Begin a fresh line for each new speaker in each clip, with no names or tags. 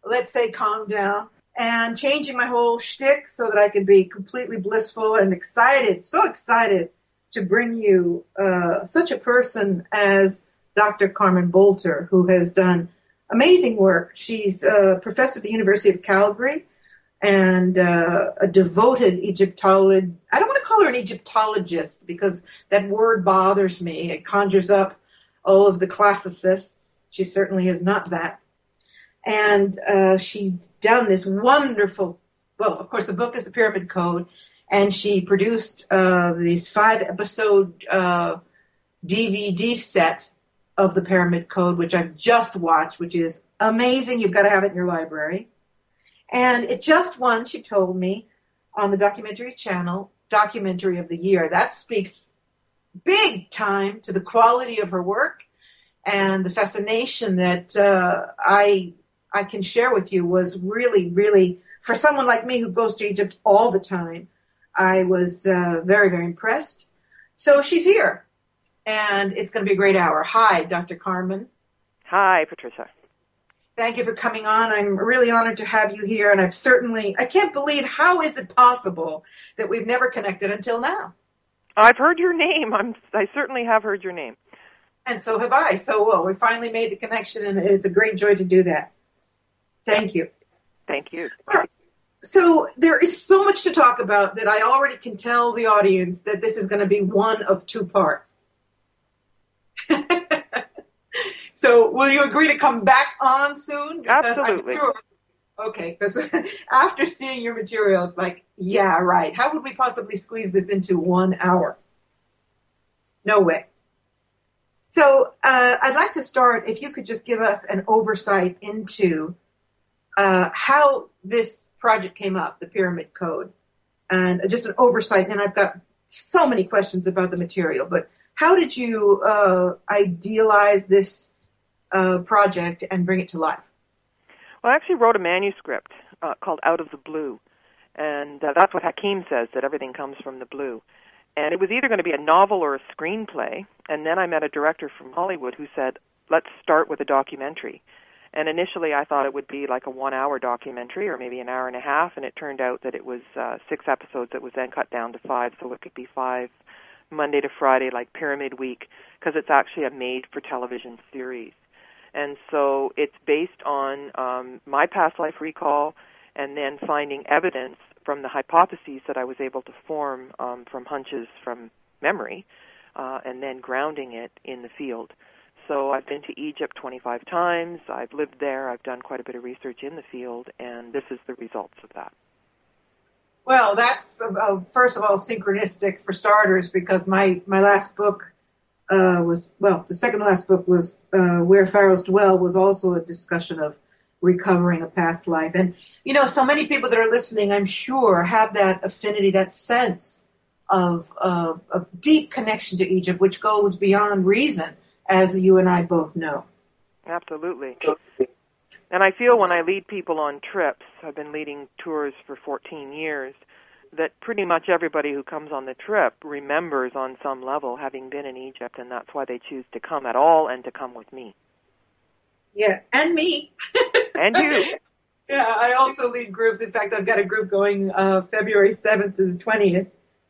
let's say, calm down, and changing my whole shtick so that I could be completely blissful and excited, so excited to bring you such a person as Dr. Carmen Bolter, who has done amazing work. She's a professor at the University of Calgary and a devoted Egyptologist. I don't want to call her an Egyptologist because that word bothers me. It conjures up all of the classicists. She certainly is not that. And she's done this wonderful, well, of course, the book is The Pyramid Code, and she produced these 5-episode DVD set of The Pyramid Code, which I've just watched, which is amazing. You've got to have it in your library. And it just won, she told me, on the documentary channel, Documentary of the Year. That speaks big time to the quality of her work, and the fascination that I can share with you was really, really, for someone like me who goes to Egypt all the time, I was very, very impressed. So she's here, and it's going to be a great hour. Hi, Dr. Carmen.
Hi, Patricia.
Thank you for coming on. I'm really honored to have you here, and I can't believe, how is it possible that we've never connected until now?
I've heard your name. I certainly have heard your name.
And so have I. So, well, we finally made the connection, and it's a great joy to do that. Thank you.
Thank you.
So there is so much to talk about that I already can tell the audience that this is going to be one of 2 parts. So will you agree to come back on soon?
Because absolutely.
Okay, because after seeing your material, it's like, yeah, right. How would we possibly squeeze this into 1 hour? No way. So I'd like to start, if you could just give us an oversight into how this project came up, the Pyramid Code, and just an oversight. And I've got so many questions about the material, but how did you idealize this project and bring it to life?
Well, I actually wrote a manuscript called Out of the Blue, and that's what Hakim says, that everything comes from the blue. And it was either going to be a novel or a screenplay, and then I met a director from Hollywood who said, let's start with a documentary. And initially I thought it would be like a 1-hour documentary or maybe an hour and a half, and it turned out that it was 6 episodes that was then cut down to 5, so it could be 5 Monday to Friday, like Pyramid Week, because it's actually a made-for-television series. And so it's based on my past life recall and then finding evidence from the hypotheses that I was able to form from hunches from memory and then grounding it in the field. So I've been to Egypt 25 times. I've lived there. I've done quite a bit of research in the field, and this is the results of that.
Well, that's, first of all, synchronistic for starters, because my last book the second to last book was Where Pharaohs Dwell, was also a discussion of recovering a past life. And, you know, so many people that are listening, I'm sure, have that affinity, that sense of deep connection to Egypt, which goes beyond reason, as you and I both know.
Absolutely. And I feel when I lead people on trips, I've been leading tours for 14 years, that pretty much everybody who comes on the trip remembers on some level having been in Egypt, and that's why they choose to come at all and to come with me.
Yeah, and me.
And you.
Yeah, I also lead groups. In fact, I've got a group going February 7th to the 20th.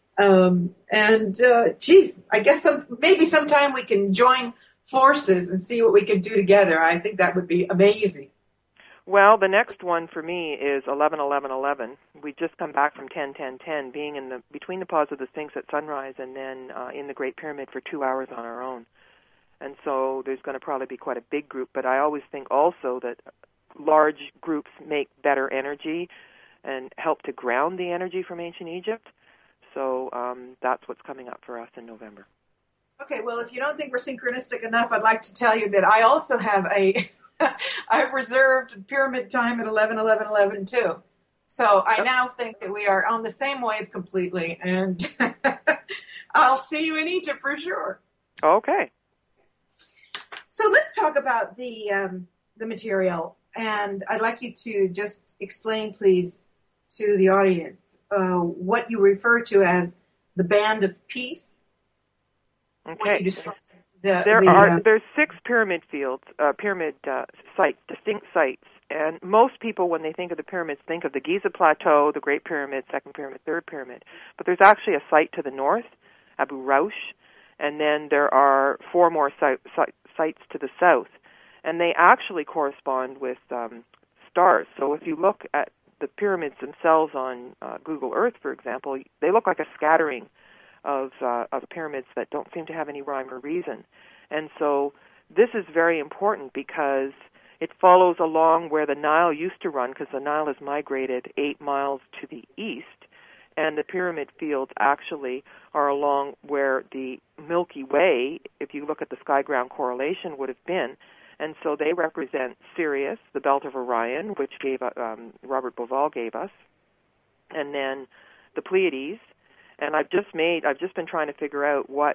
I guess maybe sometime we can join forces and see what we can do together. I think that would be amazing.
Well, the next one for me is 11-11-11. We just come back from 10-10-10, being in between the paws of the Sphinx at sunrise and then in the Great Pyramid for 2 hours on our own. And so there's going to probably be quite a big group, but I always think also that large groups make better energy and help to ground the energy from ancient Egypt. So that's what's coming up for us in November.
Okay, well, if you don't think we're synchronistic enough, I'd like to tell you that I also have I've reserved pyramid time at 11-11-11 too. So I now think that we are on the same wave completely, and I'll see you in Egypt for sure.
Okay.
So let's talk about the material, and I'd like you to just explain, please, to the audience what you refer to as the Band of Peace.
Okay. There's 6 pyramid fields, sites, distinct sites, and most people, when they think of the pyramids, think of the Giza Plateau, the Great Pyramid, Second Pyramid, Third Pyramid. But there's actually a site to the north, Abu Raush, and then there are 4 more sites to the south, and they actually correspond with stars. So if you look at the pyramids themselves on Google Earth, for example, they look like a scattering of pyramids that don't seem to have any rhyme or reason. And so this is very important because it follows along where the Nile used to run, because the Nile has migrated 8 miles to the east, and the pyramid fields actually are along where the Milky Way, if you look at the sky-ground correlation, would have been. And so they represent Sirius, the belt of Orion, which Robert Bauval gave us, and then the Pleiades. And I've just been trying to figure out what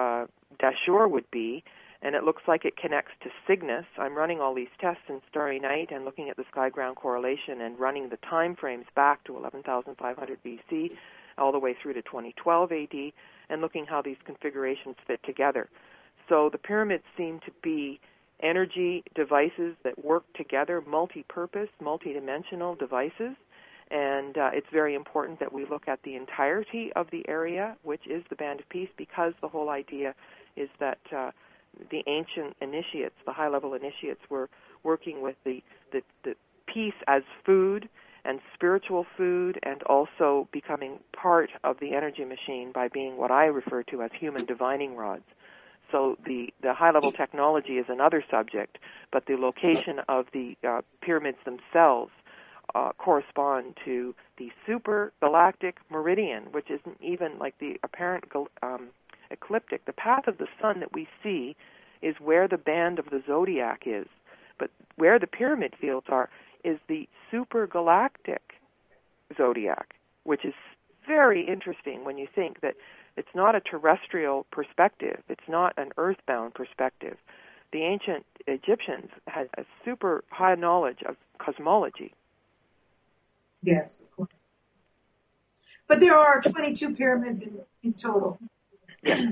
Dashur would be, and it looks like it connects to Cygnus. I'm running all these tests in Starry Night and looking at the sky-ground correlation and running the time frames back to 11,500 BC all the way through to 2012 AD and looking how these configurations fit together. So the pyramids seem to be energy devices that work together, multi-purpose, multi-dimensional devices. And it's very important that we look at the entirety of the area, which is the Band of Peace, because the whole idea is that the ancient initiates, the high-level initiates, were working with the peace as food and spiritual food, and also becoming part of the energy machine by being what I refer to as human divining rods. So the high-level technology is another subject, but the location of the pyramids themselves correspond to the super galactic meridian, which isn't even like the apparent ecliptic. The path of the sun that we see is where the band of the zodiac is, but where the pyramid fields are is the super galactic zodiac, which is very interesting when you think that it's not a terrestrial perspective, it's not an earthbound perspective. The ancient Egyptians had a super high knowledge of cosmology.
Yes, of course. But there are 22 pyramids in total.
Yes.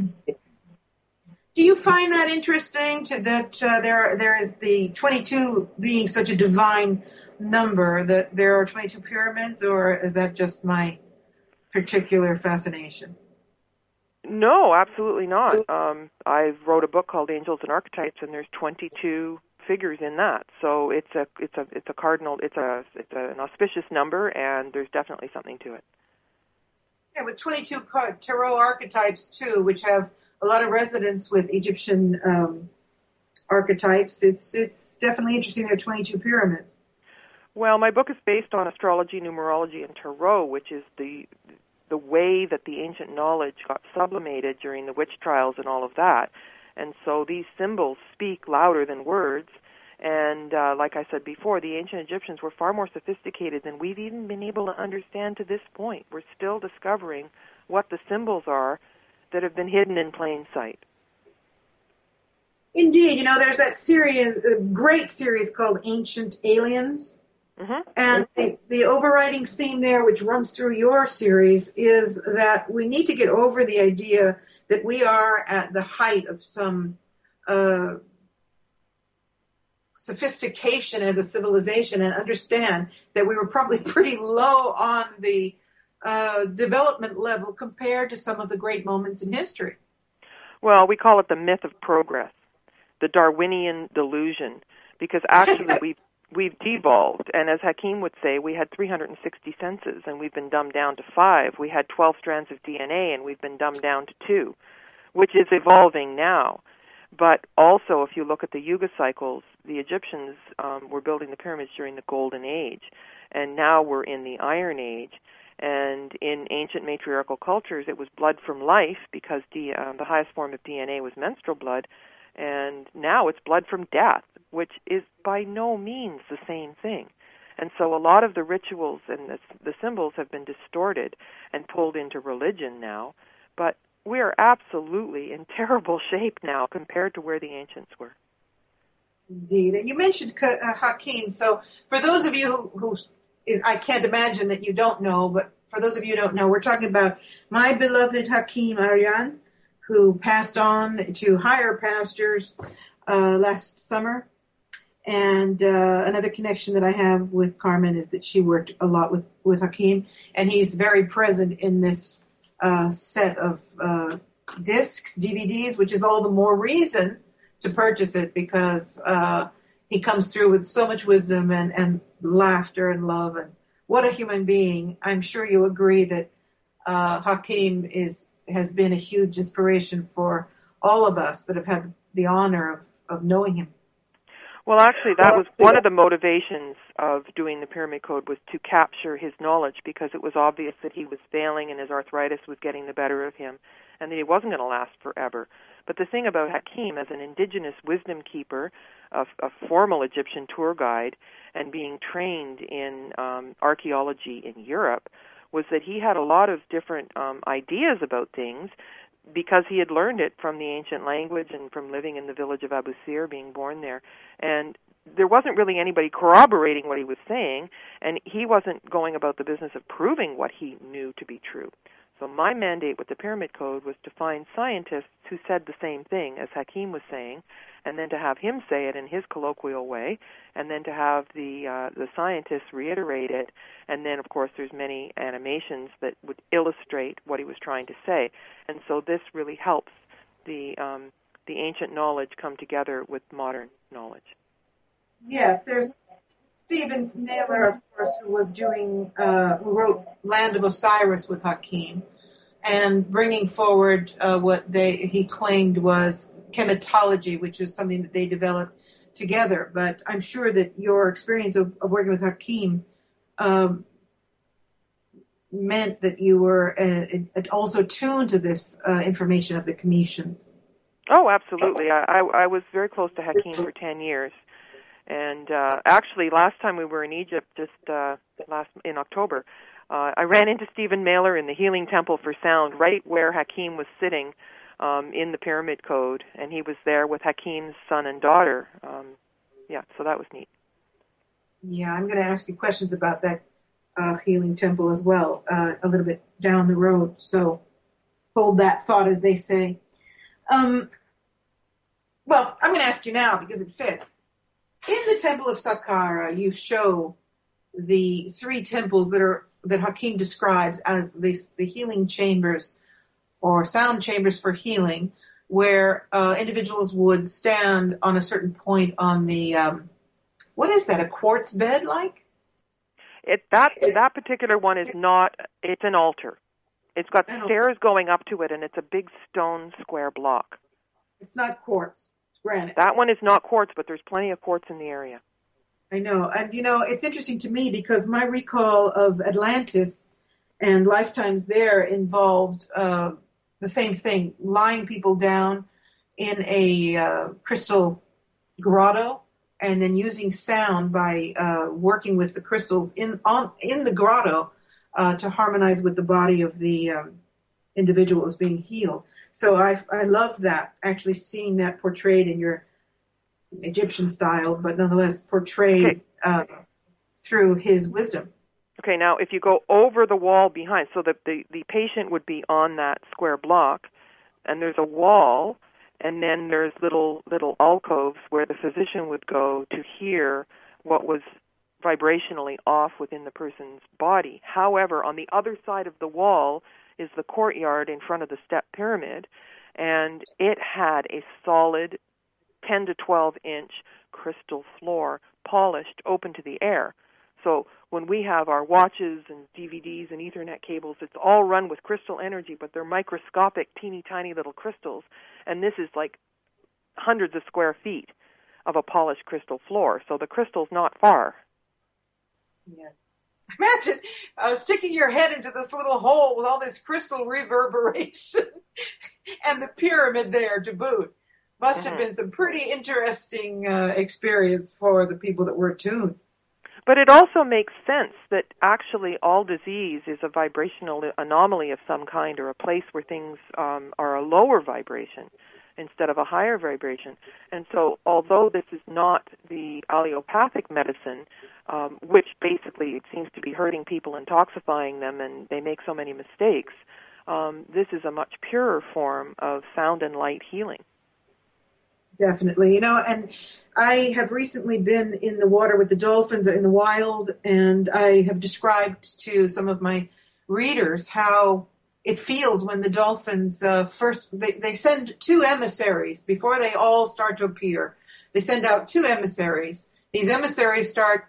Do you find that interesting that there is the 22 being such a divine number, that there are 22 pyramids, or is that just my particular fascination?
No, absolutely not. I wrote a book called Angels and Archetypes, and there's 22 figures in that. So it's a cardinal, it's an auspicious number, and there's definitely something to it.
Yeah, with 22 tarot archetypes too, which have a lot of resonance with Egyptian archetypes. It's definitely interesting. There are 22 pyramids.
Well, my book is based on astrology, numerology, and tarot, which is the way that the ancient knowledge got sublimated during the witch trials and all of that. And so these symbols speak louder than words. And like I said before, the ancient Egyptians were far more sophisticated than we've even been able to understand to this point. We're still discovering what the symbols are that have been hidden in plain sight.
Indeed. There's that series, a great series called Ancient Aliens. Mm-hmm. And the overriding theme there, which runs through your series, is that we need to get over the idea that we are at the height of some sophistication as a civilization, and understand that we were probably pretty low on the development level compared to some of the great moments in history.
Well, we call it the myth of progress, the Darwinian delusion, because actually we've devolved, and as Hakim would say, we had 360 senses, and we've been dumbed down to 5. We had 12 strands of DNA, and we've been dumbed down to 2, which is evolving now. But also, if you look at the Yuga cycles, the Egyptians were building the pyramids during the Golden Age, and now we're in the Iron Age. And in ancient matriarchal cultures, it was blood from life, because the highest form of DNA was menstrual blood, and now it's blood from death, which is by no means the same thing. And so a lot of the rituals and the symbols have been distorted and pulled into religion now, but we are absolutely in terrible shape now compared to where the ancients were.
Indeed. And you mentioned Hakim, so for those of you who I can't imagine that you don't know, but for those of you who don't know, we're talking about my beloved Hakim Aryan, who passed on to higher pastures last summer. And another connection that I have with Carmen is that she worked a lot with Hakim, and he's very present in this set of discs, DVDs, which is all the more reason to purchase it because he comes through with so much wisdom and laughter and love. And what a human being. I'm sure you'll agree that Hakim has been a huge inspiration for all of us that have had the honor of knowing him.
Well, actually, that was one of the motivations of doing the Pyramid Code, was to capture his knowledge, because it was obvious that he was failing and his arthritis was getting the better of him and that he wasn't going to last forever. But the thing about Hakim, as an indigenous wisdom keeper, a formal Egyptian tour guide, and being trained in archaeology in Europe, was that he had a lot of different ideas about things, because he had learned it from the ancient language and from living in the village of Abu Sir, being born there. And there wasn't really anybody corroborating what he was saying, and he wasn't going about the business of proving what he knew to be true. So my mandate with the Pyramid Code was to find scientists who said the same thing as Hakim was saying, and then to have him say it in his colloquial way, and then to have the scientists reiterate it, and then, of course, there's many animations that would illustrate what he was trying to say. And so this really helps the ancient knowledge come together with modern knowledge.
Yes, there's Stephen Naylor, of course, who wrote Land of Osiris with Hakim, and bringing forward what he claimed was chematology, which is something that they developed together. But I'm sure that your experience of working with Hakim meant that you were also tuned to this information of the Cometians.
Oh, absolutely. I was very close to Hakim for 10 years. And actually, last time we were in Egypt, just in October, I ran into Stephen Mailer in the Healing Temple for Sound, right where Hakim was sitting in the Pyramid Code, and he was there with Hakim's son and daughter. So that was neat.
Yeah, I'm going to ask you questions about that Healing Temple as well a little bit down the road. So hold that thought, as they say. Well, I'm going to ask you now because it fits. In the Temple of Saqqara, you show the three temples that Hakim describes as the healing chambers, or sound chambers for healing, where individuals would stand on a certain point on the what is that? A quartz bed, like?
That particular one is not. It's an altar. It's got stairs going up to it, and it's a big stone square block.
It's not quartz. It's granite.
That one is not quartz, but there's plenty of quartz in the area.
I know. And, it's interesting to me because my recall of Atlantis and lifetimes there involved the same thing, lying people down in a crystal grotto and then using sound by working with the crystals in the grotto to harmonize with the body of the individual as being healed. So I love that, actually seeing that portrayed in your Egyptian style, but nonetheless portrayed through his wisdom.
Okay, now if you go over the wall behind, so that the patient would be on that square block, and there's a wall, and then there's little alcoves where the physician would go to hear what was vibrationally off within the person's body. However, on the other side of the wall is the courtyard in front of the step pyramid, and it had a solid 10 to 12 inch crystal floor, polished, open to the air. So when we have our watches and DVDs and Ethernet cables, it's all run with crystal energy, but they're microscopic, teeny tiny little crystals. And this is like hundreds of square feet of a polished crystal floor. So the crystal's not far.
Yes. Imagine sticking your head into this little hole with all this crystal reverberation and the pyramid there to boot. Must have been some pretty interesting experience for the people that were tuned.
But it also makes sense that actually all disease is a vibrational anomaly of some kind, or a place where things are a lower vibration instead of a higher vibration. And so although this is not the allopathic medicine, which basically it seems to be hurting people and toxifying them, and they make so many mistakes, this is a much purer form of sound and light healing.
Definitely. And I have recently been in the water with the dolphins in the wild, and I have described to some of my readers how it feels when the dolphins they send two emissaries before they all start to appear. They send out two emissaries. These emissaries start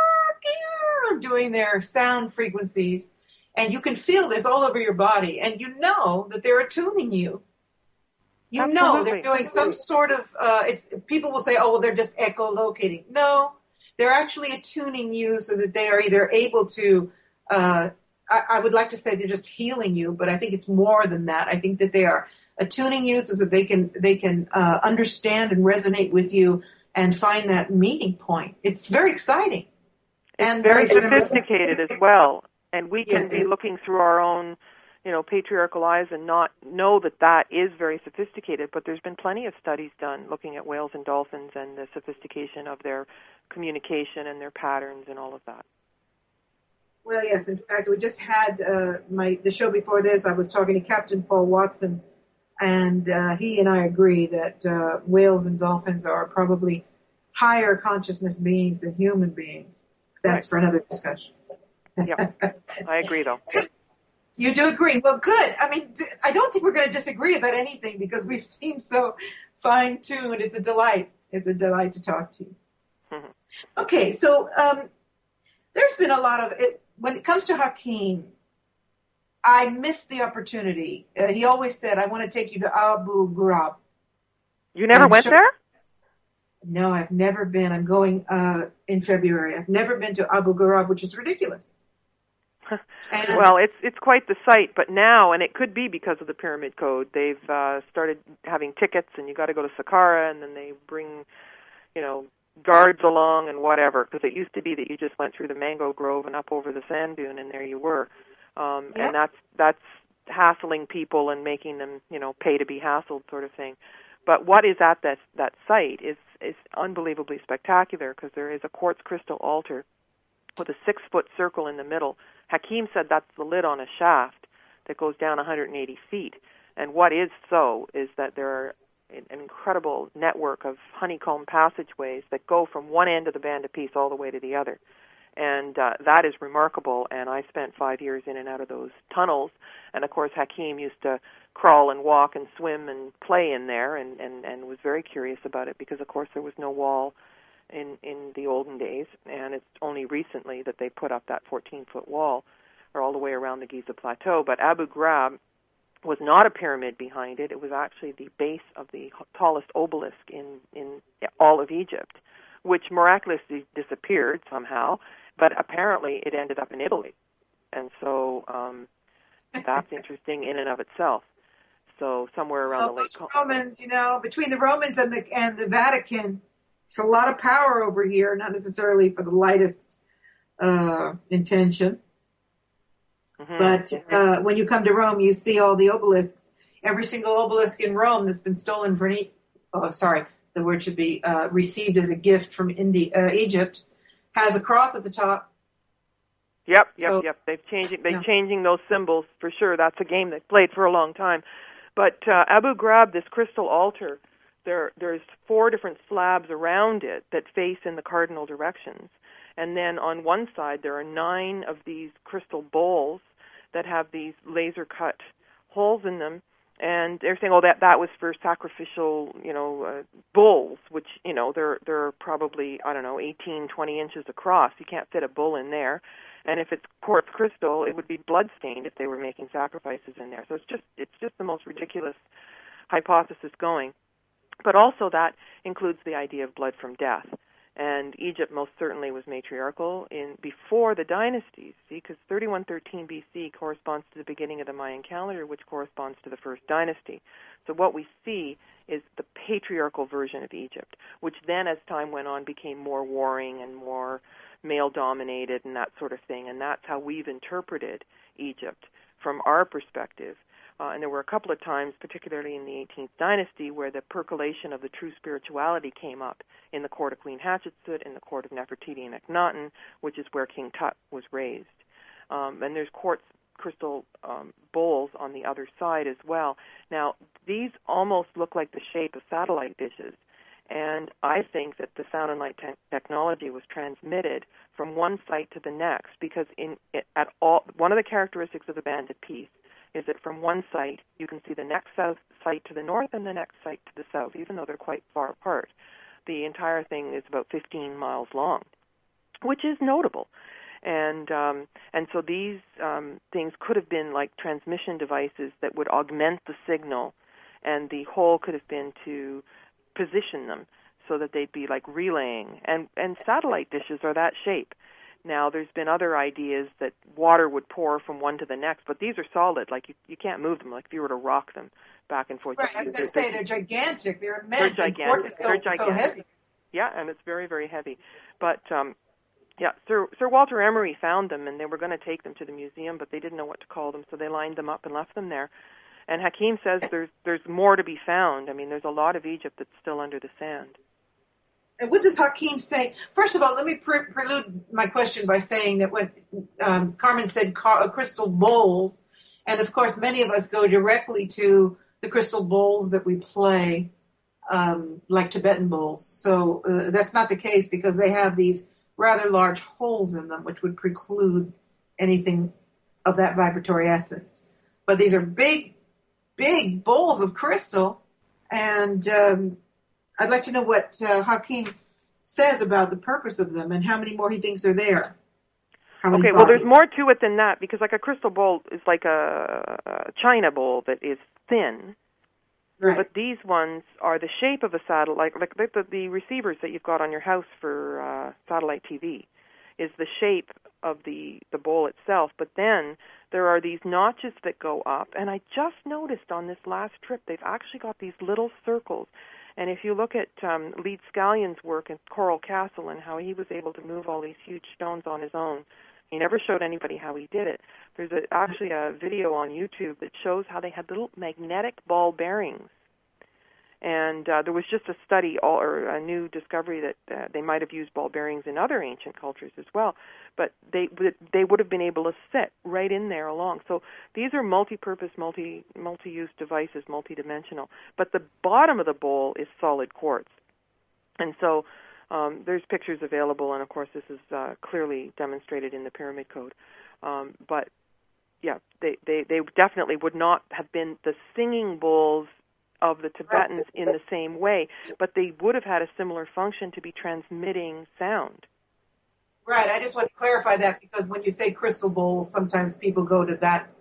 doing their sound frequencies, and you can feel this all over your body, and you know that they're attuning you. You know they're doing some sort of, people will say, oh, well, they're just echolocating. No, they're actually attuning you so that they are either able to, I would like to say they're just healing you, but I think it's more than that. I think that they are attuning you so that they can understand and resonate with you and find that meeting point. It's very exciting.
And very sophisticated as well. And we can be looking through our own patriarchal eyes and not know that is very sophisticated, but there's been plenty of studies done looking at whales and dolphins and the sophistication of their communication and their patterns and all of that.
Well, yes. In fact, we just had the show before this. I was talking to Captain Paul Watson, and he and I agree that whales and dolphins are probably higher consciousness beings than human beings. That's right. For another discussion.
Yeah, I agree, though.
So, you do agree. Well, good. I mean, I don't think we're going to disagree about anything because we seem so fine-tuned. It's a delight. It's a delight to talk to you. Mm-hmm. Okay, so there's been a lot of it. When it comes to Hakim, I missed the opportunity. He always said, I want to take you to Abu Ghraib.
You never went there?
No, I've never been. I'm going in February. I've never been to Abu Ghraib, which is ridiculous.
Well, it's quite the sight, but now, and it could be because of the Pyramid Code, they've started having tickets, and you got to go to Saqqara, and then they bring, guards along and whatever, because it used to be that you just went through the mango grove and up over the sand dune, and there you were. And that's hassling people and making them, pay to be hassled, sort of thing. But what is at that site is unbelievably spectacular, because there is a quartz crystal altar with a 6-foot circle in the middle. Hakim said that's the lid on a shaft that goes down 180 feet. And what is so is that there are an incredible network of honeycomb passageways that go from one end of the Band of Peace all the way to the other. And that is remarkable, and I spent 5 years in and out of those tunnels. And, of course, Hakim used to crawl and walk and swim and play in there and was very curious about it because, of course, there was no wall in the olden days, and it's only recently that they put up that 14-foot wall or all the way around the Giza Plateau. But Abu Ghraib was not a pyramid behind it. It was actually the base of the tallest obelisk in all of Egypt, which miraculously disappeared somehow, but apparently it ended up in Italy. And so that's interesting in and of itself. So somewhere around the Lake
Romans, between the Romans and the Vatican, there's a lot of power over here, not necessarily for the lightest intention. Mm-hmm. But when you come to Rome, you see all the obelisks. Every single obelisk in Rome that's been stolen from the word should be received as a gift from Egypt, has a cross at the top.
Yep. They're changing those symbols for sure. That's a game they've played for a long time. But Abu Ghraib, this crystal altar, there's 4 different slabs around it that face in the cardinal directions. And then on one side, there are 9 of these crystal bowls that have these laser-cut holes in them. And they're saying, that was for sacrificial, bulls, which, they're probably, 18, 20 inches across. You can't fit a bull in there. And if it's quartz crystal, it would be blood-stained if they were making sacrifices in there. So it's just the most ridiculous hypothesis going. But also that includes the idea of blood from death. And Egypt most certainly was matriarchal before the dynasties, because 3113 BC corresponds to the beginning of the Mayan calendar, which corresponds to the first dynasty. So what we see is the patriarchal version of Egypt, which then as time went on became more warring and more male-dominated and that sort of thing. And that's how we've interpreted Egypt from our perspective. And there were a couple of times, particularly in the 18th dynasty, where the percolation of the true spirituality came up in the court of Queen Hatshepsut, in the court of Nefertiti and Akhenaten, which is where King Tut was raised. And there's quartz crystal bowls on the other side as well. Now, these almost look like the shape of satellite dishes, and I think that the sound and light technology was transmitted from one site to the next, because one of the characteristics of the Band of Peace is that from one site you can see the next site to the north and the next site to the south, even though they're quite far apart. The entire thing is about 15 miles long, which is notable. And so these things could have been like transmission devices that would augment the signal, and the whole could have been to position them so that they'd be like relaying. And satellite dishes are that shape. Now, there's been other ideas that water would pour from one to the next, but these are solid. Like, you can't move them. Like, if you were to rock them back and forth.
Right, I was going to say, they're gigantic. They're immense. They're gigantic. Quartz is so heavy.
Yeah, and it's very, very heavy. But, Sir Walter Emery found them, and they were going to take them to the museum, but they didn't know what to call them, so they lined them up and left them there. And Hakim says there's more to be found. I mean, there's a lot of Egypt that's still under the sand.
And what does Hakim say? First of all, let me prelude my question by saying that when Carmen said crystal bowls, and of course many of us go directly to the crystal bowls that we play, like Tibetan bowls. So that's not the case, because they have these rather large holes in them, which would preclude anything of that vibratory essence. But these are big, big bowls of crystal, and I'd like to know what Hakim says about the purpose of them and how many more he thinks are there.
Okay, well, there's more to it than that, because like a crystal bowl is like a china bowl that is thin. Right. But these ones are the shape of a satellite, like the receivers that you've got on your house for satellite TV is the shape of the bowl itself. But then there are these notches that go up, and I just noticed on this last trip they've actually got these little circles. And if you look at Leeds Scallion's work in Coral Castle and how he was able to move all these huge stones on his own, he never showed anybody how he did it. There's actually a video on YouTube that shows how they had little magnetic ball bearings. And there was just a study or a new discovery that they might have used ball bearings in other ancient cultures as well. But they would have been able to sit right in there along. So these are multi-purpose, multi-use devices, multidimensional. But the bottom of the bowl is solid quartz. And so there's pictures available, and of course this is clearly demonstrated in the Pyramid Code. But yeah, they definitely would not have been the singing bowls of the Tibetans in the same way, but they would have had a similar function to be transmitting sound.
Right, I just want to clarify that, because when you say crystal bowls, sometimes people go to that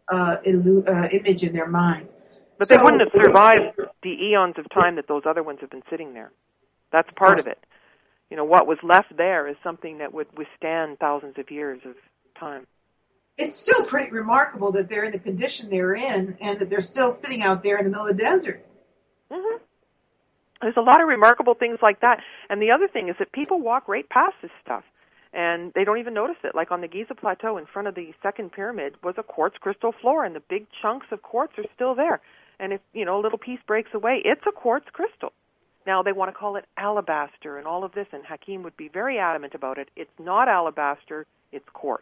image in their minds.
But they wouldn't have survived the eons of time that those other ones have been sitting there. That's part of it. You know, what was left there is something that would withstand thousands of years of time.
It's still pretty remarkable that they're in the condition they're in, and that they're still sitting out there in the middle of the desert.
Mm-hmm. There's a lot of remarkable things like that. And the other thing is that people walk right past this stuff, and they don't even notice it. Like on the Giza Plateau in front of the second pyramid was a quartz crystal floor, and the big chunks of quartz are still there. And if, you know, a little piece breaks away, it's a quartz crystal. Now, they want to call it alabaster and all of this, and Hakim would be very adamant about it. It's not alabaster, it's quartz.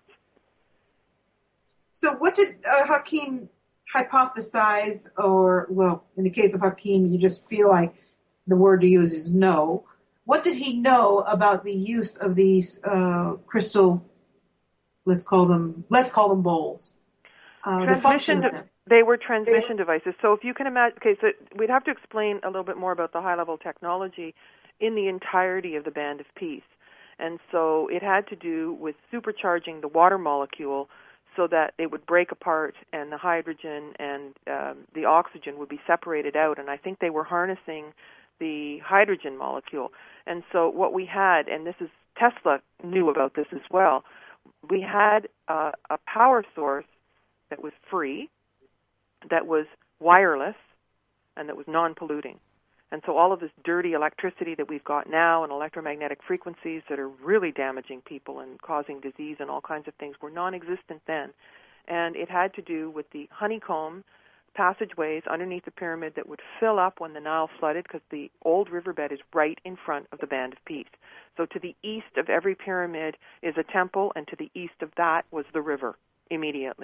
So what did Hakim hypothesize, or, well, in the case of Hakim, you just feel like the word to use is know. What did he know about the use of these crystal, let's call them bowls? The function of them.
They were transmission devices. So if you can imagine, okay, so we'd have to explain a little bit more about the high-level technology in the entirety of the Band of Peace. And so it had to do with supercharging the water molecule so that it would break apart and the hydrogen and the oxygen would be separated out. And I think they were harnessing the hydrogen molecule. And so what we had, and this is Tesla knew about this as well, we had a power source that was free, that was wireless, and that was non-polluting. And so all of this dirty electricity that we've got now and electromagnetic frequencies that are really damaging people and causing disease and all kinds of things were non-existent then. And it had to do with the honeycomb passageways underneath the pyramid that would fill up when the Nile flooded, because the old riverbed is right in front of the Band of Peace. So to the east of every pyramid is a temple, and to the east of that was the river immediately.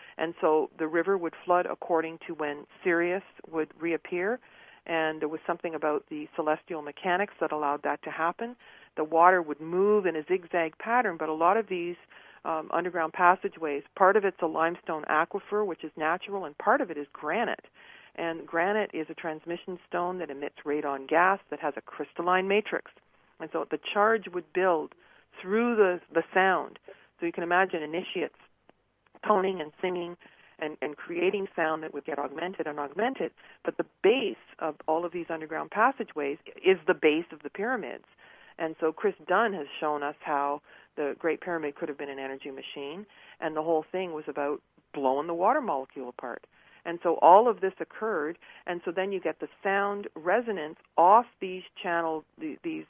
And so the river would flood according to when Sirius would reappear, and there was something about the celestial mechanics that allowed that to happen. The water would move in a zigzag pattern, but a lot of these underground passageways, part of it's a limestone aquifer, which is natural, and part of it is granite. And granite is a transmission stone that emits radon gas that has a crystalline matrix. And so the charge would build through the sound. So you can imagine initiates toning and singing and creating sound that would get augmented and augmented. But the base of all of these underground passageways is the base of the pyramids. And so Chris Dunn has shown us how the Great Pyramid could have been an energy machine, and the whole thing was about blowing the water molecule apart. And so all of this occurred, and so then you get the sound resonance off these channels, these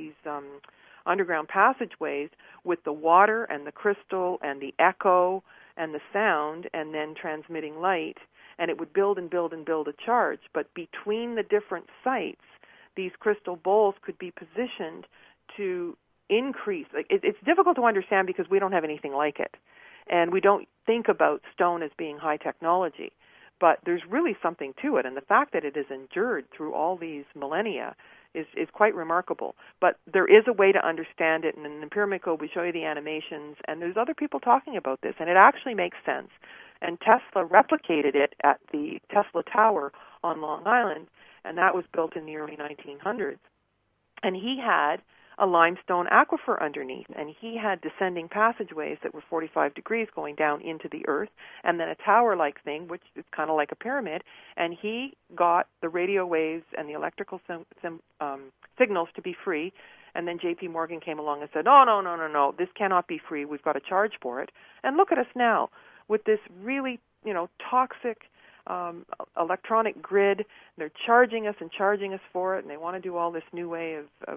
underground passageways, with the water and the crystal and the echo and the sound, and then transmitting light, and it would build and build and build a charge. But between the different sites, these crystal bowls could be positioned to increase. It's difficult to understand because we don't have anything like it, and we don't think about stone as being high technology. But there's really something to it, and the fact that it has endured through all these millennia is quite remarkable. But there is a way to understand it, and in the Pyramid Code we show you the animations, and there's other people talking about this, and it actually makes sense. And Tesla replicated it at the Tesla Tower on Long Island, and that was built in the early 1900s. And he had a limestone aquifer underneath, and he had descending passageways that were 45 degrees going down into the earth, and then a tower-like thing, which is kind of like a pyramid, and he got the radio waves and the electrical signals to be free, and then J.P. Morgan came along and said, no, this cannot be free, we've got to charge for it. And look at us now, with this really, toxic electronic grid. They're charging us for it, and they want to do all this new way of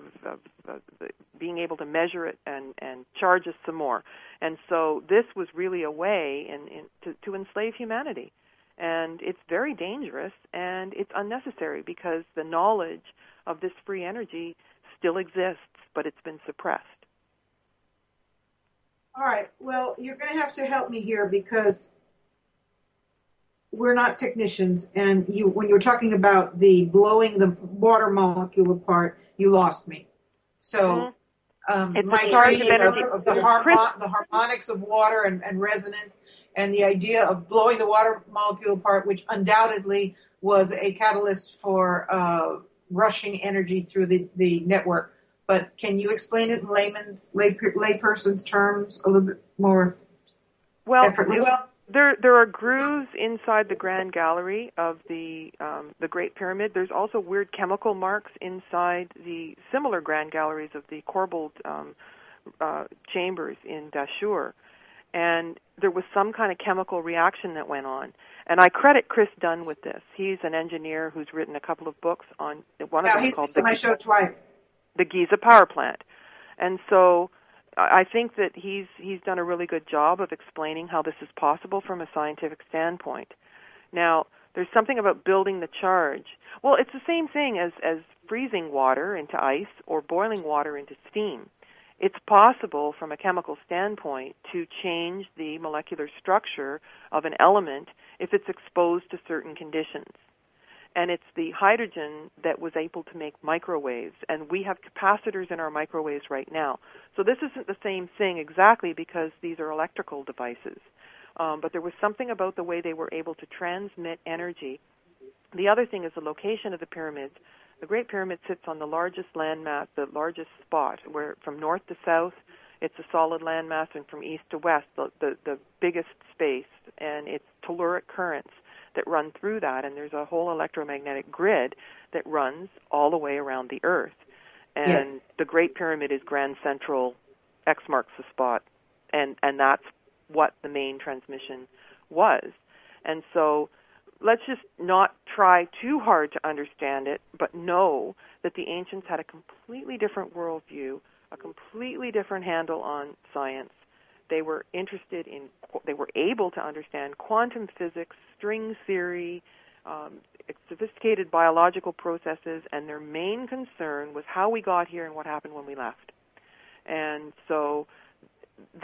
being able to measure it and charge us some more. And so this was really a way to enslave humanity. And it's very dangerous, and it's unnecessary because the knowledge of this free energy still exists, but it's been suppressed.
All right. Well, you're going to have to help me here because we're not technicians, and when you were talking about the blowing the water molecule apart, you lost me. So my training of the harmonics of water and resonance, and the idea of blowing the water molecule apart, which undoubtedly was a catalyst for rushing energy through the network. But can you explain it in layperson's terms a little bit more effortlessly?
There are grooves inside the Grand Gallery of the Great Pyramid. There's also weird chemical marks inside the similar Grand Galleries of the Corbould chambers in Dashur. And there was some kind of chemical reaction that went on. And I credit Chris Dunn with this. He's an engineer who's written a couple of books on one of them called
my show twice.
The Giza Power Plant. And so I think that he's done a really good job of explaining how this is possible from a scientific standpoint. Now, there's something about building the charge. Well, it's the same thing as freezing water into ice or boiling water into steam. It's possible from a chemical standpoint to change the molecular structure of an element if it's exposed to certain conditions. And it's the hydrogen that was able to make microwaves, and we have capacitors in our microwaves right now. So this isn't the same thing exactly because these are electrical devices. But there was something about the way they were able to transmit energy. The other thing is the location of the pyramids. The Great Pyramid sits on the largest landmass, the largest spot, where from north to south it's a solid landmass, and from east to west the biggest space, and it's telluric currents that run through that, and there's a whole electromagnetic grid that runs all the way around the Earth. And yes, the Great Pyramid is Grand Central, X marks the spot, and that's what the main transmission was. And so let's just not try too hard to understand it, but know that the ancients had a completely different worldview, a completely different handle on science. They were they were able to understand quantum physics, string theory, sophisticated biological processes, and their main concern was how we got here and what happened when we left. And so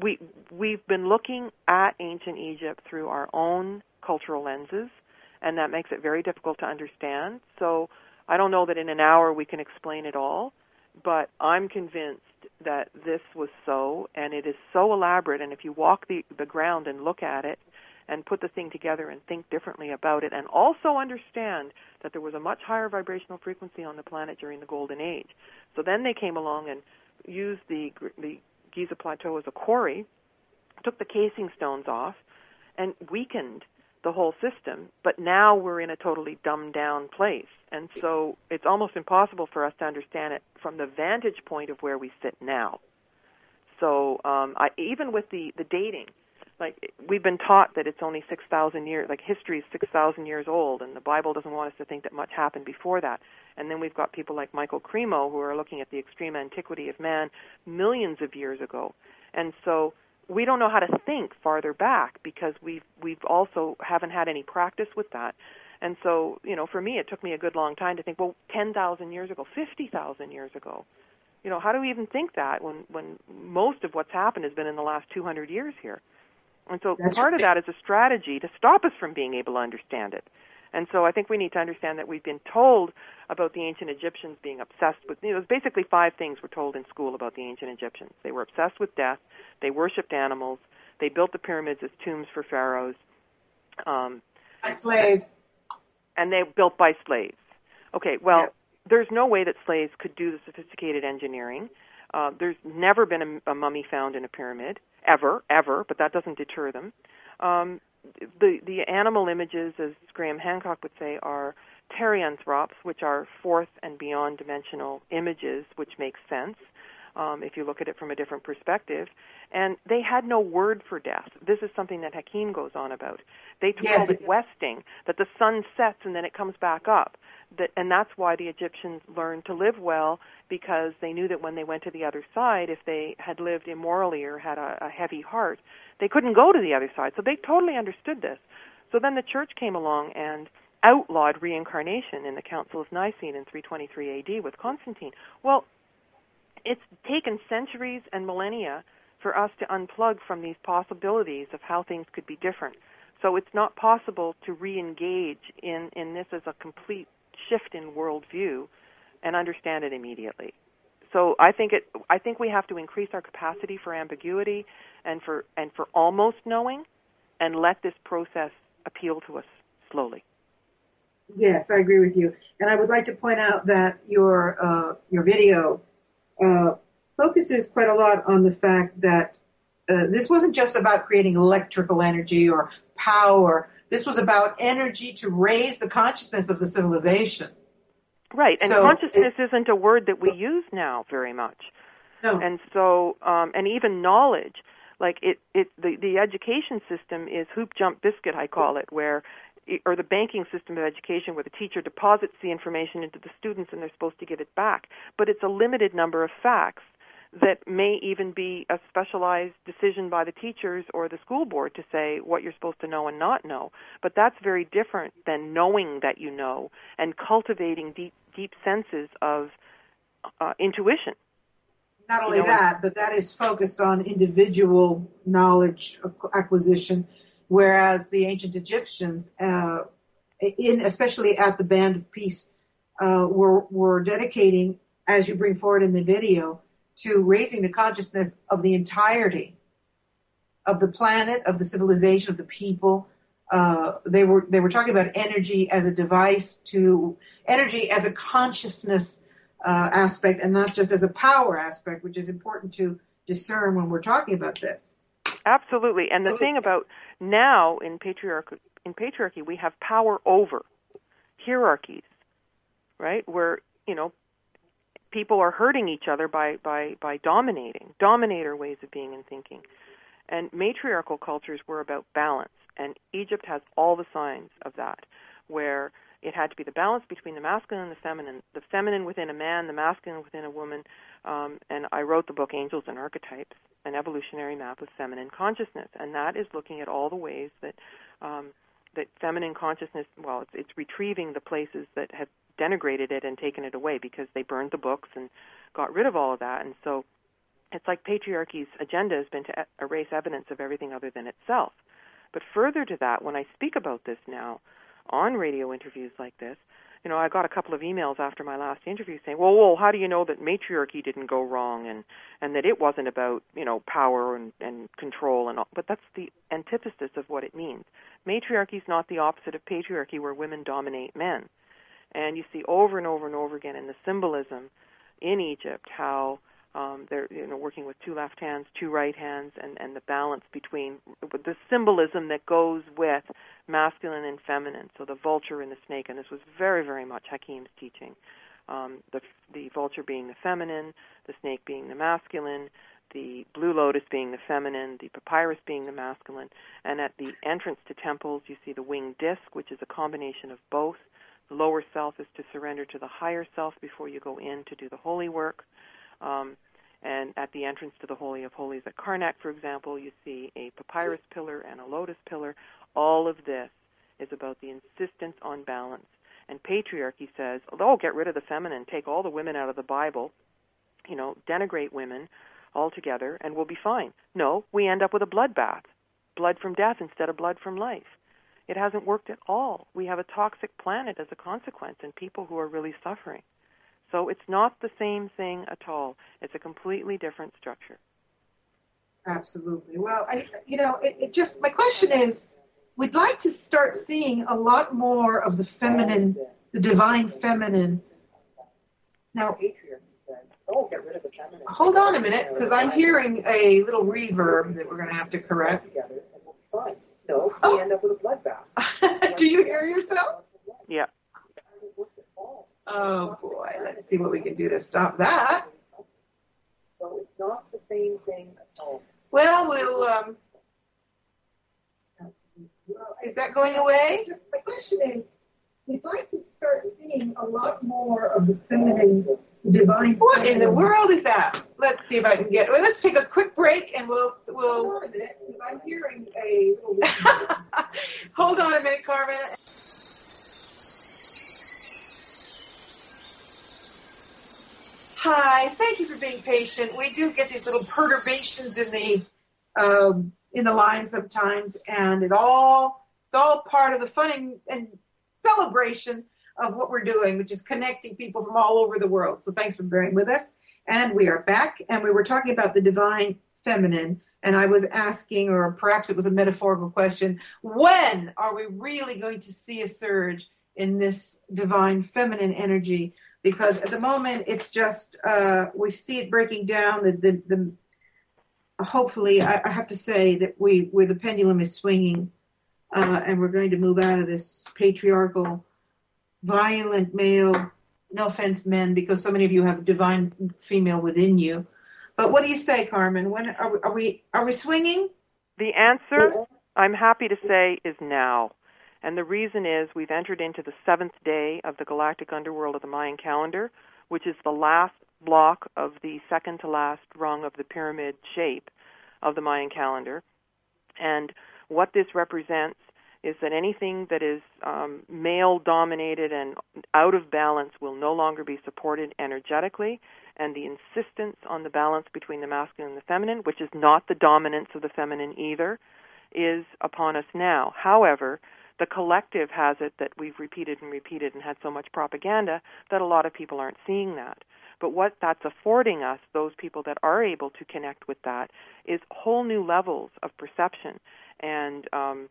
we've been looking at ancient Egypt through our own cultural lenses, and that makes it very difficult to understand. So I don't know that in an hour we can explain it all, but I'm convinced that this was so, and it is so elaborate, and if you walk the ground and look at it and put the thing together and think differently about it, and also understand that there was a much higher vibrational frequency on the planet during the Golden Age. So then they came along and used the Giza Plateau as a quarry, took the casing stones off, and weakened the whole system, but now we're in a totally dumbed down place. And so it's almost impossible for us to understand it from the vantage point of where we sit now. So even with the dating, like we've been taught that it's only 6,000 years, like history is 6,000 years old, and the Bible doesn't want us to think that much happened before that. And then we've got people like Michael Cremo who are looking at the extreme antiquity of man millions of years ago. And so we don't know how to think farther back because we've also haven't had any practice with that. And so, you know, for me, it took me a good long time to think, well, 10,000 years ago, 50,000 years ago, you know, how do we even think that when most of what's happened has been in the last 200 years here? And so part of that is a strategy to stop us from being able to understand it. And so I think we need to understand that we've been told about the ancient Egyptians being obsessed with, you know, there's basically 5 things we're told in school about the ancient Egyptians. They were obsessed with death. They worshipped animals. They built the pyramids as tombs for pharaohs.
By slaves.
And they built by slaves. Okay, well, there's no way that slaves could do the sophisticated engineering. There's never been a mummy found in a pyramid, ever, but that doesn't deter them. The animal images, as Graham Hancock would say, are terianthropes, which are fourth and beyond dimensional images, which makes sense if you look at it from a different perspective. And they had no word for death. This is something that Hakim goes on about. They called it westing, that the sun sets and then it comes back up. And that's why the Egyptians learned to live well, because they knew that when they went to the other side, if they had lived immorally or had a heavy heart, they couldn't go to the other side. So they totally understood this. So then the church came along and outlawed reincarnation in the Council of Nicene in 323 AD with Constantine. Well, it's taken centuries and millennia for us to unplug from these possibilities of how things could be different. So it's not possible to re-engage in this as a complete shift in worldview and understand it immediately. So I think we have to increase our capacity for ambiguity and for almost knowing, and let this process appeal to us slowly.
Yes, I agree with you. And I would like to point out that your video focuses quite a lot on the fact that this wasn't just about creating electrical energy or power. This was about energy to raise the consciousness of the civilization.
Right, and so consciousness isn't a word that we use now very much.
No.
And so, and even knowledge, like the education system is hoop, jump, biscuit, I call it, or the banking system of education, where the teacher deposits the information into the students and they're supposed to give it back. But it's a limited number of facts that may even be a specialized decision by the teachers or the school board to say what you're supposed to know and not know. But that's very different than knowing that you know and cultivating deep senses of intuition.
Not only that, but that is focused on individual knowledge acquisition, whereas the ancient Egyptians, especially at the Band of Peace, were dedicating, as you bring forward in the video, to raising the consciousness of the entirety of the planet, of the civilization, of the people. They were talking about energy as a device, to energy as a consciousness aspect, and not just as a power aspect, which is important to discern when we're talking about this.
Absolutely. And the thing about now in patriarchy, we have power over hierarchies, right? Where, you know, people are hurting each other by dominating, dominator ways of being and thinking. And matriarchal cultures were about balance, and Egypt has all the signs of that, where it had to be the balance between the masculine and the feminine within a man, the masculine within a woman. And I wrote the book Angels and Archetypes, an evolutionary map of feminine consciousness, and that is looking at all the ways that that feminine consciousness, well, it's retrieving the places that have denigrated it and taken it away, because they burned the books and got rid of all of that. And so It's like patriarchy's agenda has been to erase evidence of everything other than itself. But further to that, when I speak about this now on radio interviews like this, I got a couple of emails after my last interview saying, well, how do you know that matriarchy didn't go wrong and that it wasn't about, power and control and all? But that's the antithesis of what it means. Matriarchy is not the opposite of patriarchy, where women dominate men. And you see over and over and over again in the symbolism in Egypt how they're working with two left hands, two right hands, and the balance between the symbolism that goes with masculine and feminine. So the vulture and the snake, and this was very, very much Hakim's teaching. The vulture being the feminine, the snake being the masculine, the blue lotus being the feminine, the papyrus being the masculine. And at the entrance to temples, you see the winged disc, which is a combination of both. The lower self is to surrender to the higher self before you go in to do the holy work. And at the entrance to the Holy of Holies at Karnak, for example, you see a papyrus pillar and a lotus pillar. All of this is about the insistence on balance. And patriarchy says, get rid of the feminine, take all the women out of the Bible, denigrate women altogether, and we'll be fine. No, we end up with a bloodbath, blood from death instead of blood from life. It hasn't worked at all. We have a toxic planet as a consequence and people who are really suffering. So it's not the same thing at all. It's a completely different structure.
Absolutely. Well, my question is, we'd like to start seeing a lot more of the feminine, the divine feminine. Now, get rid of the feminine. Hold on a minute, because I'm hearing a little reverb that we're going to have to correct. No, we end up with a bloodbath. Do you hear yourself?
Yeah.
Oh, boy. Let's see what we can do to stop that. So it's not the same thing at all. Well, is that going away? My question is, we'd like to start seeing a lot more of the feminine, divine. What in the world is that? Let's see if I can get. Well, let's take a quick break, and we'll. Hold on a minute, because I'm hearing a. Hold on a minute, Carmen. Hi, thank you for being patient. We do get these little perturbations in the line sometimes, and it's all part of the fun and celebration of what we're doing, which is connecting people from all over the world. So thanks for bearing with us. And we are back, and we were talking about the divine feminine, and I was asking, or perhaps it was a metaphorical question, when are we really going to see a surge in this divine feminine energy? Because at the moment, it's just, we see it breaking down. Hopefully, I have to say that where the pendulum is swinging, and we're going to move out of this patriarchal, violent male, no offense, men, because so many of you have divine female within you. But what do you say, Carmen? When are we swinging?
The answer, I'm happy to say, is now. And the reason is we've entered into the 7th day of the galactic underworld of the Mayan calendar, which is the last block of the second to last rung of the pyramid shape of the Mayan calendar. And what this represents is that anything that is male-dominated and out of balance will no longer be supported energetically, and the insistence on the balance between the masculine and the feminine, which is not the dominance of the feminine either, is upon us now. However, the collective has it that we've repeated and had so much propaganda that a lot of people aren't seeing that. But what that's affording us, those people that are able to connect with that, is whole new levels of perception and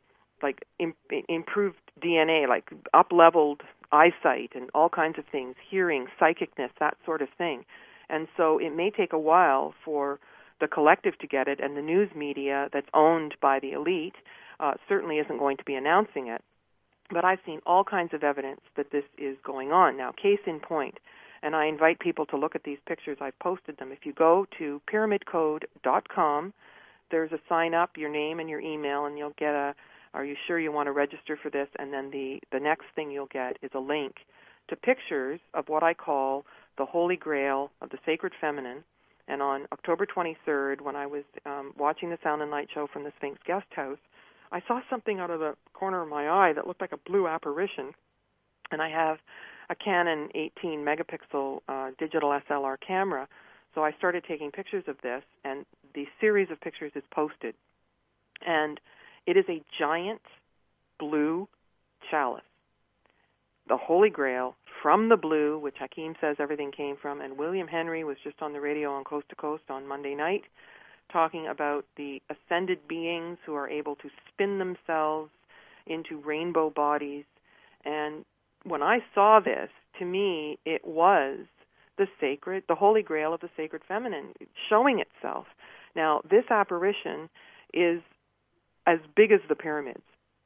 improved DNA, like up-leveled eyesight and all kinds of things, hearing, psychicness, that sort of thing. And so it may take a while for the collective to get it, and the news media that's owned by the elite certainly isn't going to be announcing it. But I've seen all kinds of evidence that this is going on. Now, case in point, and I invite people to look at these pictures. I've posted them. If you go to pyramidcode.com, there's a sign up, your name and your email, and you'll get are you sure you want to register for this? And then the next thing you'll get is a link to pictures of what I call the Holy Grail of the Sacred Feminine. And on October 23rd, when I was watching the Sound and Light show from the Sphinx Guest House, I saw something out of the corner of my eye that looked like a blue apparition. And I have a Canon 18 megapixel digital SLR camera, So I started taking pictures of this, and the series of pictures is posted. And it is a giant blue chalice, the Holy Grail from the blue, which Hakeem says everything came from. And William Henry was just on the radio on Coast to Coast on Monday night talking about the ascended beings who are able to spin themselves into rainbow bodies. And when I saw this, to me, it was the Holy Grail of the sacred feminine showing itself. Now, this apparition is as big as the pyramids.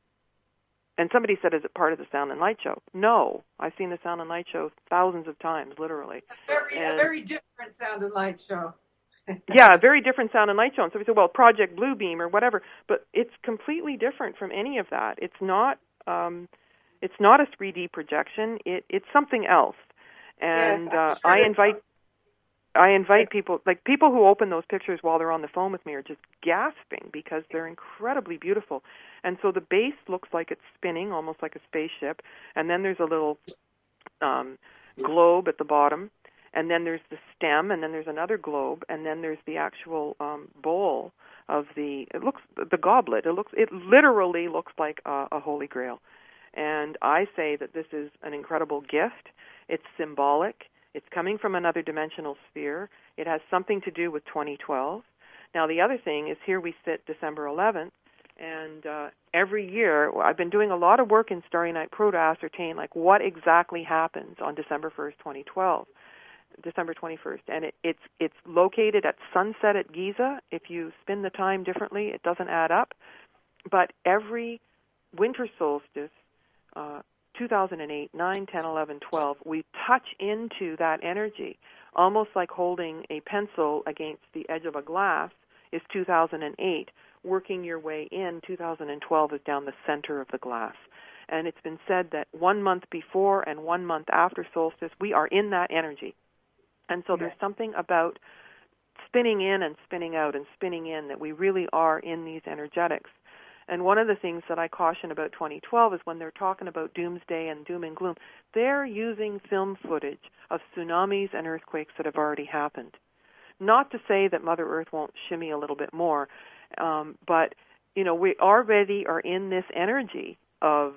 And somebody said, is it part of the Sound and Light show? No. I've seen the Sound and Light show thousands of times, literally.
A very different Sound and Light show.
Yeah, a very different Sound and Light show. And so we said, well, Project Bluebeam or whatever. But it's completely different from any of that. It's not a 3D projection. It's something else. And
yes,
I invite people, like people who open those pictures while they're on the phone with me are just gasping because they're incredibly beautiful. And so the base looks like it's spinning, almost like a spaceship. And then there's a little globe at the bottom. And then there's the stem, and then there's another globe, and then there's the actual bowl of the goblet. It literally looks like a Holy Grail. And I say that this is an incredible gift. It's symbolic. It's coming from another dimensional sphere. It has something to do with 2012. Now, the other thing is here we sit December 11th, and every year I've been doing a lot of work in Starry Night Pro to ascertain like what exactly happens on December 1st, 2012, December 21st. And it's located at sunset at Giza. If you spin the time differently, it doesn't add up. But every winter solstice, 2008, 9, 10, 11, 12, we touch into that energy, almost like holding a pencil against the edge of a glass is 2008. Working your way in, 2012 is down the center of the glass. And it's been said that 1 month before and 1 month after solstice, we are in that energy. And so there's something about spinning in and spinning out and spinning in that we really are in these energetics. And one of the things that I caution about 2012 is when they're talking about doomsday and doom and gloom, they're using film footage of tsunamis and earthquakes that have already happened. Not to say that Mother Earth won't shimmy a little bit more, but we already are in this energy of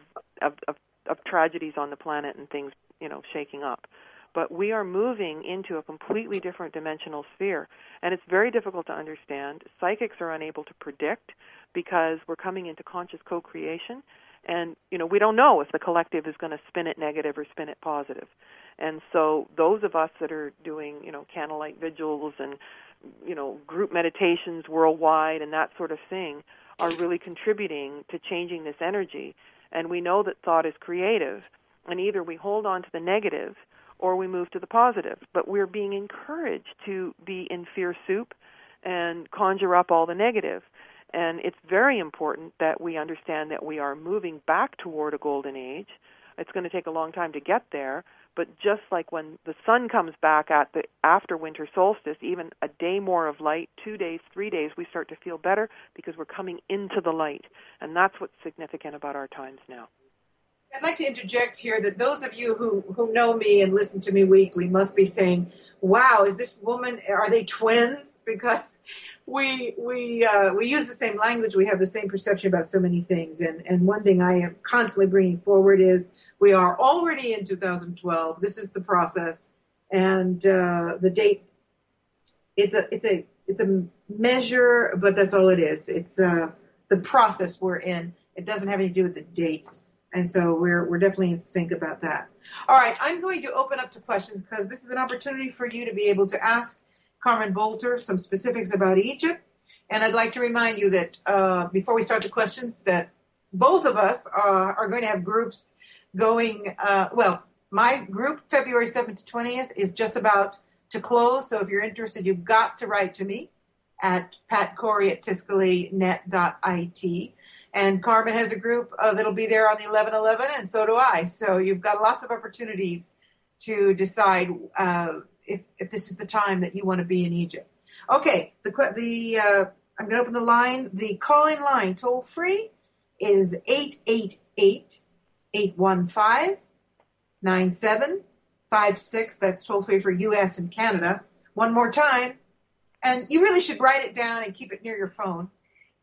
tragedies on the planet and things shaking up. But we are moving into a completely different dimensional sphere, and it's very difficult to understand. Psychics are unable to predict because we're coming into conscious co-creation, and we don't know if the collective is going to spin it negative or spin it positive. And so those of us that are doing candlelight vigils and group meditations worldwide and that sort of thing are really contributing to changing this energy. And we know that thought is creative, and either we hold on to the negative or we move to the positive. But we're being encouraged to be in fear soup and conjure up all the negative. And it's very important that we understand that we are moving back toward a golden age. It's going to take a long time to get there, but just like when the sun comes back after winter solstice, even a day more of light, 2 days, 3 days, we start to feel better because we're coming into the light. And that's what's significant about our times now.
I'd like to interject here that those of you who know me and listen to me weekly must be saying, wow, is this woman, are they twins? Because we use the same language, we have the same perception about so many things. And one thing I am constantly bringing forward is we are already in 2012. This is the process. And the date, it's a measure, but that's all it is. It's the process we're in. It doesn't have anything to do with the date. And so we're definitely in sync about that. All right, I'm going to open up to questions because this is an opportunity for you to be able to ask Carmen Bolter some specifics about Egypt. And I'd like to remind you that before we start the questions, that both of us are going to have groups going. My group, February 7th to 20th, is just about to close. So if you're interested, you've got to write to me at patcorey@tiscalinet.it. And Carmen has a group that'll be there on the 11/11, and so do I. So you've got lots of opportunities to decide if this is the time that you want to be in Egypt. Okay, I'm going to open the line. The call-in line, toll-free, is 888-815-9756. That's toll-free for U.S. and Canada. One more time, and you really should write it down and keep it near your phone.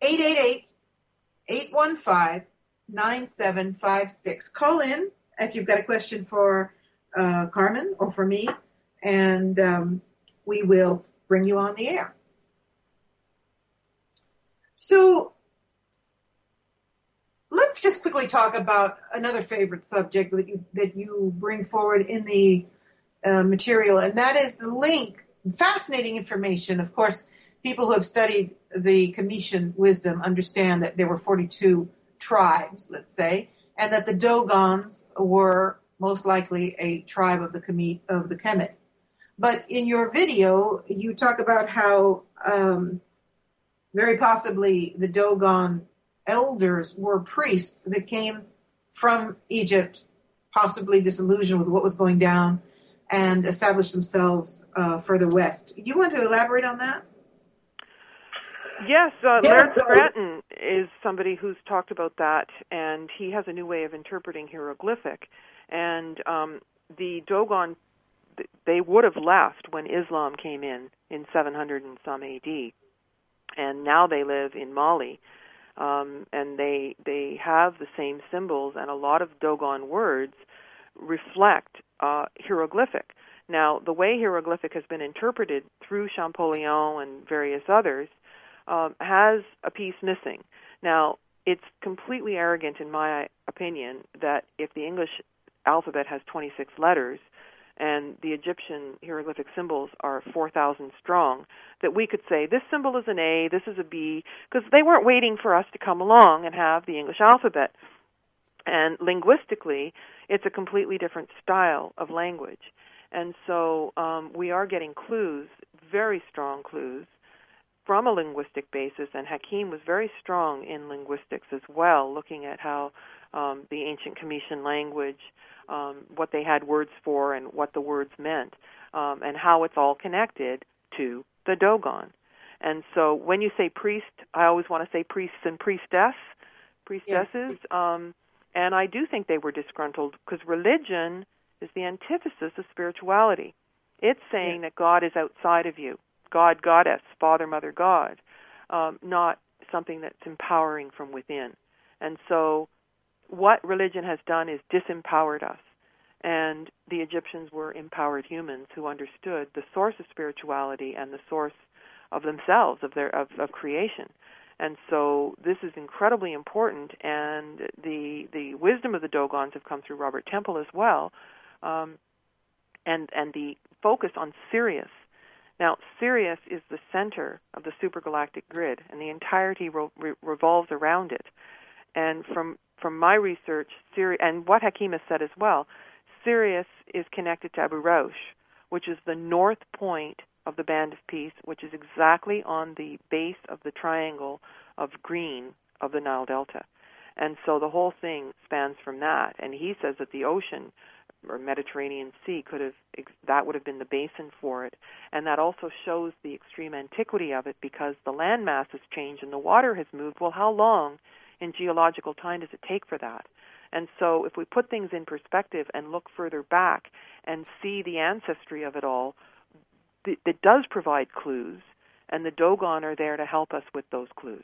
888-815-9756. Call in if you've got a question for Carmen or for me, and we will bring you on the air. So let's just quickly talk about another favorite subject that you bring forward in the material, and that is the link. Fascinating information. Of course, people who have studied the Cometian wisdom understand that there were 42 tribes, let's say, and that the Dogons were most likely a tribe of the Kemet. But in your video, you talk about how very possibly the Dogon elders were priests that came from Egypt, possibly disillusioned with what was going down, and established themselves further west. Do you want to elaborate on that?
Yes, Laird Scranton is somebody who's talked about that, and he has a new way of interpreting hieroglyphic. And the Dogon, they would have left when Islam came in 700 and some AD, and now they live in Mali, and they have the same symbols, and a lot of Dogon words reflect hieroglyphic. Now, the way hieroglyphic has been interpreted through Champollion and various others has a piece missing. Now, it's completely arrogant, in my opinion, that if the English alphabet has 26 letters and the Egyptian hieroglyphic symbols are 4,000 strong, that we could say this symbol is an A, this is a B, because they weren't waiting for us to come along and have the English alphabet. And linguistically, it's a completely different style of language. And so we are getting clues, very strong clues, from a linguistic basis, and Hakim was very strong in linguistics as well, looking at how the ancient Cometian language, what they had words for and what the words meant, and how it's all connected to the Dogon. And so when you say priest, I always want to say priests and priestesses,
Yes.
And I do think they were disgruntled because religion is the antithesis of spirituality. It's saying that God is outside of you. God, Goddess, Father, Mother, God, not something that's empowering from within. And so what religion has done is disempowered us. And the Egyptians were empowered humans who understood the source of spirituality and the source of themselves, of creation. And so this is incredibly important, and the wisdom of the Dogons have come through Robert Temple as well, and the focus on Sirius. Now, Sirius is the center of the supergalactic grid, and the entirety revolves around it. And from my research, and what Hakim has said as well, Sirius is connected to Abu Rosh, which is the north point of the Band of Peace, which is exactly on the base of the triangle of green of the Nile Delta. And so the whole thing spans from that. And he says that the ocean or Mediterranean Sea that would have been the basin for it. And that also shows the extreme antiquity of it because the land mass has changed and the water has moved. Well, how long in geological time does it take for that? And so if we put things in perspective and look further back and see the ancestry of it all, it does provide clues, and the Dogon are there to help us with those clues.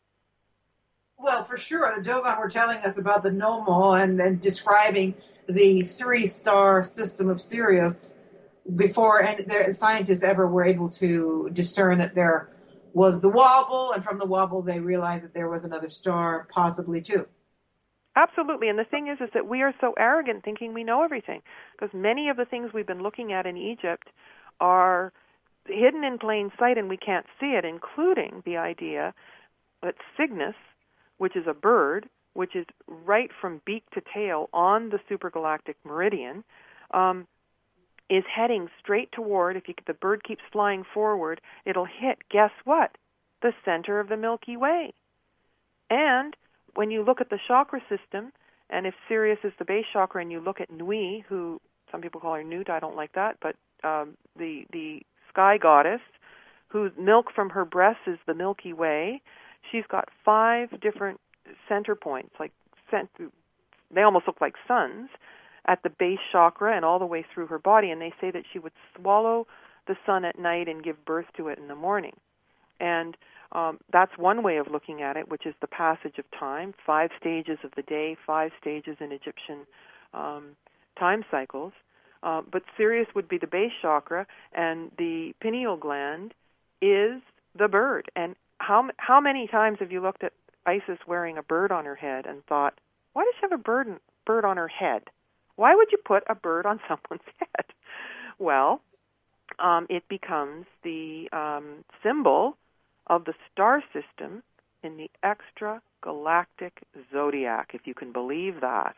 Well, for sure. The Dogon were telling us about the Nomo and describing the 3-star system of Sirius before scientists ever were able to discern that there was the wobble, and from the wobble they realized that there was another star, possibly two.
Absolutely, and the thing is that we are so arrogant thinking we know everything, because many of the things we've been looking at in Egypt are hidden in plain sight and we can't see it, including the idea that Cygnus, which is a bird, which is right from beak to tail on the supergalactic meridian, is heading straight toward, if the bird keeps flying forward, it'll hit, guess what? The center of the Milky Way. And when you look at the chakra system, and if Sirius is the base chakra, and you look at Nui, who some people call her Nut, I don't like that, but the sky goddess, whose milk from her breast is the Milky Way, she's got 5 different center points, they almost look like suns, at the base chakra and all the way through her body, and they say that she would swallow the sun at night and give birth to it in the morning. And that's one way of looking at it, which is the passage of time, 5 stages of the day, 5 stages in Egyptian time cycles. But Sirius would be the base chakra, and the pineal gland is the bird. And how many times have you looked at Isis wearing a bird on her head and thought, why does she have a bird on her head? Why would you put a bird on someone's head? Well, it becomes the symbol of the star system in the extragalactic zodiac, if you can believe that.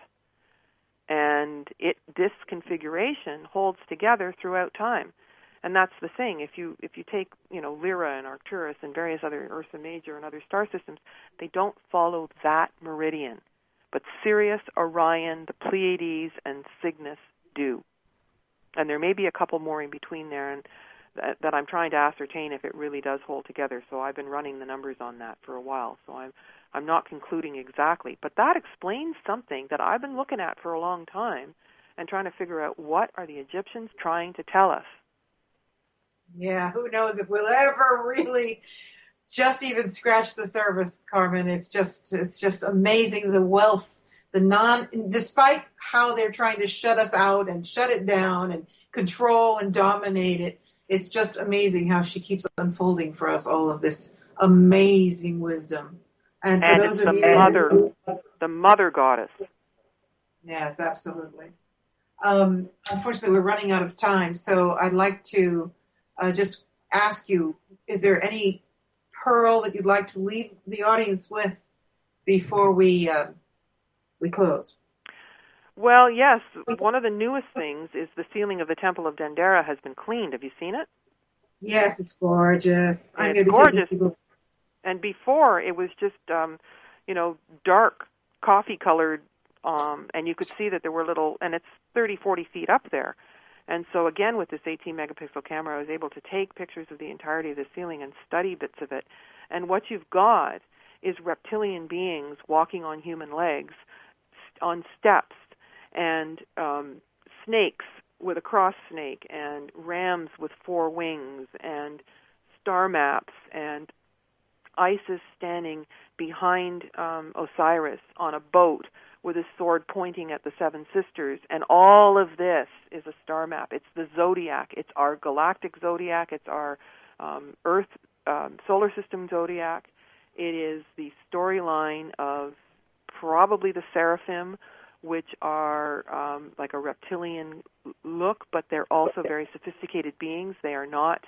And this configuration holds together throughout time. And that's the thing. If you take, Lyra and Arcturus and various other Ursa Major and other star systems, they don't follow that meridian. But Sirius, Orion, the Pleiades, and Cygnus do. And there may be a couple more in between there, and that I'm trying to ascertain if it really does hold together. So I've been running the numbers on that for a while. So I'm not concluding exactly. But that explains something that I've been looking at for a long time and trying to figure out, what are the Egyptians trying to tell us?
Yeah, who knows if we'll ever really just even scratch the surface, Carmen. It's just amazing, the wealth, despite how they're trying to shut us out and shut it down and control and dominate it. It's just amazing how she keeps unfolding for us all of this amazing wisdom. And for those of you,
the mother goddess.
Yes, absolutely. Unfortunately, we're running out of time, so I'd like to just ask you: is there any pearl that you'd like to leave the audience with before we close?
Well, yes. One of the newest things is the ceiling of the Temple of Dendera has been cleaned. Have you seen it?
Yes, it's gorgeous.
It's gorgeous. And before, it was just, dark, coffee-colored, and you could see that there were and it's 30, 40 feet up there. And so, again, with this 18-megapixel camera, I was able to take pictures of the entirety of the ceiling and study bits of it. And what you've got is reptilian beings walking on human legs, on steps, and snakes with a cross snake, and rams with 4 wings, and star maps, and Isis standing behind Osiris on a boat with a sword pointing at the 7 sisters. And all of this is a star map. It's the zodiac. It's our galactic zodiac. It's our Earth solar system zodiac. It is the storyline of probably the seraphim, which are like a reptilian look, but they're also very sophisticated beings. They are not,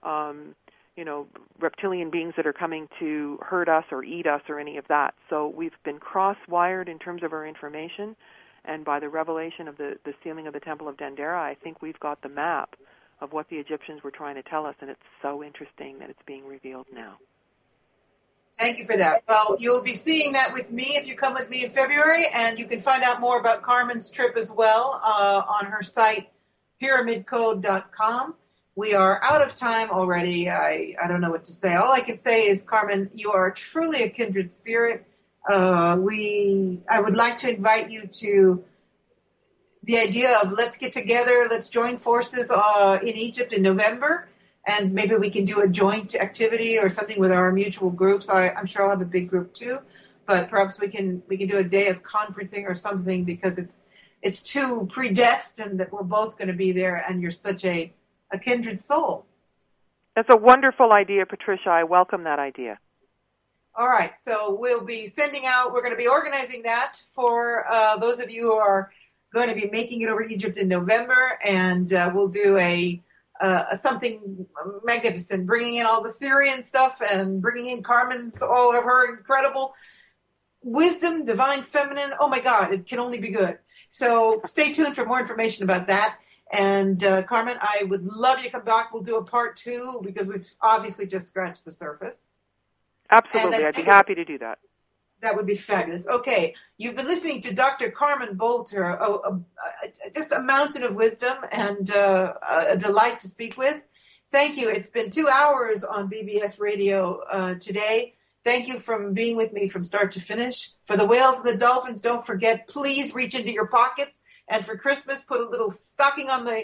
reptilian beings that are coming to hurt us or eat us or any of that. So we've been cross-wired in terms of our information, and by the revelation of the ceiling of the Temple of Dendera, I think we've got the map of what the Egyptians were trying to tell us, and it's so interesting that it's being revealed now.
Thank you for that. Well, you'll be seeing that with me if you come with me in February, and you can find out more about Carmen's trip as well on her site, pyramidcode.com. We are out of time already. I don't know what to say. All I can say is, Carmen, you are truly a kindred spirit. I would like to invite you to the idea of let's get together, let's join forces in Egypt in November. And maybe we can do a joint activity or something with our mutual groups. I'm sure I'll have a big group too, but perhaps we can do a day of conferencing or something, because it's too predestined that we're both going to be there, and you're such a kindred soul.
That's a wonderful idea, Patricia. I welcome that idea.
All right, so we'll be sending out. We're going to be organizing that for those of you who are going to be making it over to Egypt in November, and we'll do something magnificent, bringing in all the Syrian stuff and bringing in Carmen's, all of her incredible wisdom, divine feminine. Oh my God, it can only be good. So stay tuned for more information about that. And Carmen, I would love you to come back. We'll do a part 2, because we've obviously just scratched the surface.
Absolutely, I'd be happy to do that.
That would be fabulous. Okay, you've been listening to Dr. Carmen Bolter, just a mountain of wisdom and a delight to speak with. Thank you. It's been 2 hours on BBS Radio today. Thank you for being with me from start to finish. For the whales and the dolphins, don't forget, please reach into your pockets. And for Christmas, put a little stocking on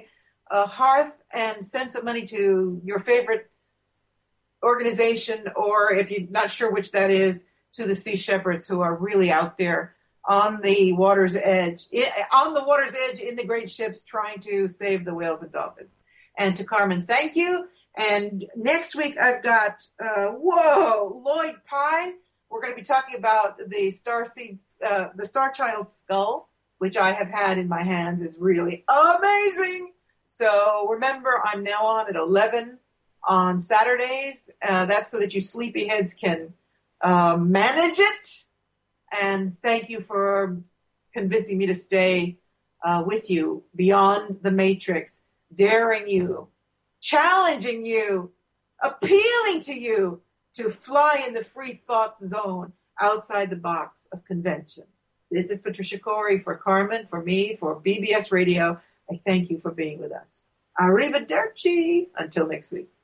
hearth and send some money to your favorite organization, or if you're not sure which that is, to the Sea Shepherds, who are really out there on the water's edge, in the great ships, trying to save the whales and dolphins. And to Carmen, thank you. And next week I've got, Lloyd Pye. We're going to be talking about the the Star Child skull, which I have had in my hands, is really amazing. So remember, I'm now on at 11 on Saturdays. That's so that you sleepyheads can manage it. And thank you for convincing me to stay with you beyond the matrix, daring you, challenging you, appealing to you to fly in the free thought zone outside the box of convention. This is Patricia Corey for Carmen, for me, for BBS Radio. I thank you for being with us. Arrivederci. Until next week.